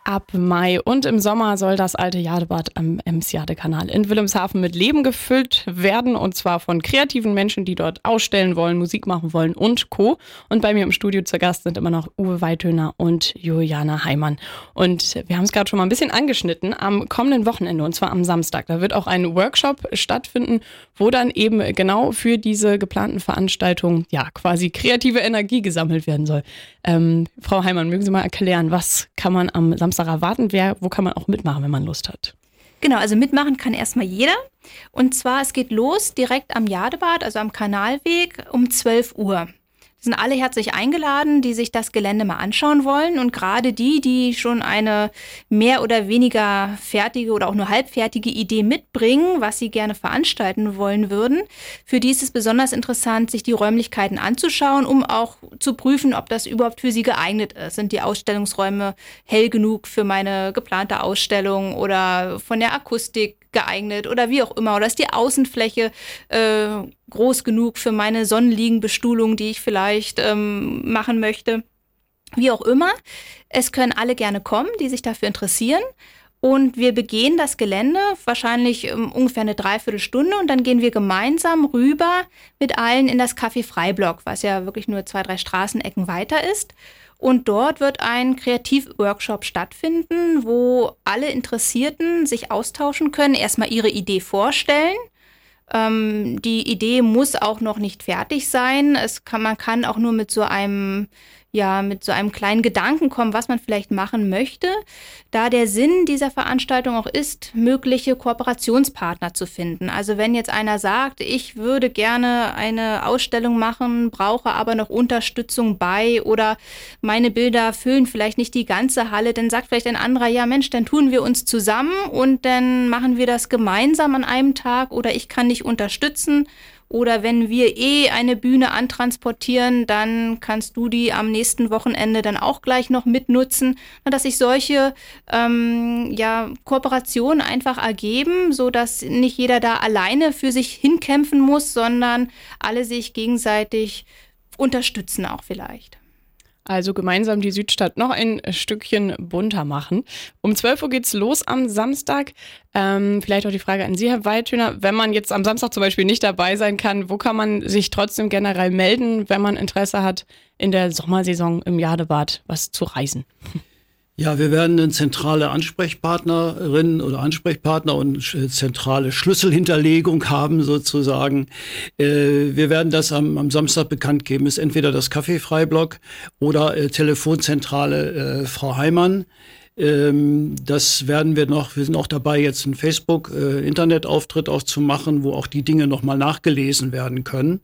ab Mai. Und im Sommer soll das alte Jadebad am Ems-Jade-Kanal in Wilhelmshaven mit Leben gefüllt werden. Und zwar von kreativen Menschen, die dort ausstellen wollen, Musik machen wollen und Co. Und bei mir im Studio zu Gast sind immer noch Uwe Weithöner und Juliane Heimann. Und wir haben es gerade schon mal ein bisschen angeschnitten. Am kommenden Wochenende, und zwar am Samstag, da wird auch ein Workshop stattfinden, wo dann eben genau für diese geplanten Veranstaltungen ja quasi kreative Energie gesammelt werden soll. Frau Heimann, mögen Sie mal erklären, was kann man am Samstag erwarten? Wo kann man auch mitmachen, wenn man Lust hat? Genau, also mitmachen kann erstmal jeder. Und zwar, es geht los direkt am Jadebad, also am Kanalweg um 12 Uhr. Sind alle herzlich eingeladen, die sich das Gelände mal anschauen wollen. Und gerade die schon eine mehr oder weniger fertige oder auch nur halbfertige Idee mitbringen, was sie gerne veranstalten wollen würden, für die ist es besonders interessant, sich die Räumlichkeiten anzuschauen, um auch zu prüfen, ob das überhaupt für sie geeignet ist. Sind die Ausstellungsräume hell genug für meine geplante Ausstellung oder von der Akustik geeignet oder wie auch immer? Oder ist die Außenfläche groß genug für meine Sonnenliegenbestuhlung, die ich vielleicht machen möchte? Wie auch immer. Es können alle gerne kommen, die sich dafür interessieren. Und wir begehen das Gelände wahrscheinlich ungefähr eine Dreiviertelstunde und dann gehen wir gemeinsam rüber mit allen in das Café Freiblock, was ja wirklich nur 2-3 Straßenecken weiter ist. Und dort wird ein Kreativworkshop stattfinden, wo alle Interessierten sich austauschen können, erstmal ihre Idee vorstellen. Die Idee muss auch noch nicht fertig sein. Man kann auch nur mit so einem kleinen Gedanken kommen, was man vielleicht machen möchte, da der Sinn dieser Veranstaltung auch ist, mögliche Kooperationspartner zu finden. Also wenn jetzt einer sagt, ich würde gerne eine Ausstellung machen, brauche aber noch Unterstützung bei oder meine Bilder füllen vielleicht nicht die ganze Halle, dann sagt vielleicht ein anderer, ja Mensch, dann tun wir uns zusammen und dann machen wir das gemeinsam an einem Tag oder ich kann dich unterstützen. Oder wenn wir eine Bühne antransportieren, dann kannst du die am nächsten Wochenende dann auch gleich noch mitnutzen. Dass sich solche Kooperationen einfach ergeben, sodass nicht jeder da alleine für sich hinkämpfen muss, sondern alle sich gegenseitig unterstützen auch vielleicht. Also gemeinsam die Südstadt noch ein Stückchen bunter machen. Um 12 Uhr geht's los am Samstag. Vielleicht auch die Frage an Sie, Herr Weithöner. Wenn man jetzt am Samstag zum Beispiel nicht dabei sein kann, wo kann man sich trotzdem generell melden, wenn man Interesse hat, in der Sommersaison im Jadebad was zu reisen? Ja, wir werden eine zentrale Ansprechpartnerin oder Ansprechpartner und zentrale Schlüsselhinterlegung haben sozusagen. Wir werden das am Samstag bekannt geben. Ist entweder das Café Freiblock oder Telefonzentrale Frau Heimann. Das werden wir noch. Wir sind auch dabei, jetzt einen Facebook-Internetauftritt auch zu machen, wo auch die Dinge nochmal nachgelesen werden können.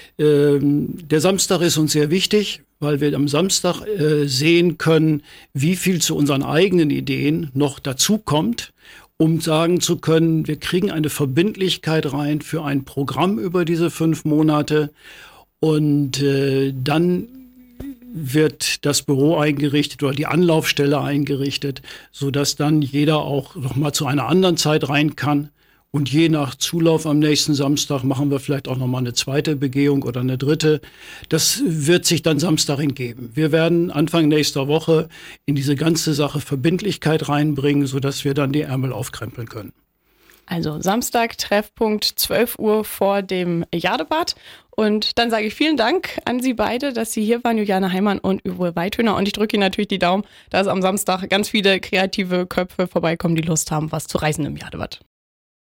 Der Samstag ist uns sehr wichtig, weil wir am Samstag sehen können, wie viel zu unseren eigenen Ideen noch dazukommt, um sagen zu können, wir kriegen eine Verbindlichkeit rein für ein Programm über diese 5 Monate und dann wird das Büro eingerichtet oder die Anlaufstelle eingerichtet, sodass dann jeder auch noch mal zu einer anderen Zeit rein kann. Und je nach Zulauf am nächsten Samstag machen wir vielleicht auch noch mal eine zweite Begehung oder eine dritte. Das wird sich dann Samstag hingeben. Wir werden Anfang nächster Woche in diese ganze Sache Verbindlichkeit reinbringen, sodass wir dann die Ärmel aufkrempeln können. Also Samstag, Treffpunkt 12 Uhr vor dem Jadebad. Und dann sage ich vielen Dank an Sie beide, dass Sie hier waren, Juliane Heimann und Uwe Weithöner. Und ich drücke Ihnen natürlich die Daumen, dass am Samstag ganz viele kreative Köpfe vorbeikommen, die Lust haben, was zu reisen im Jadebad.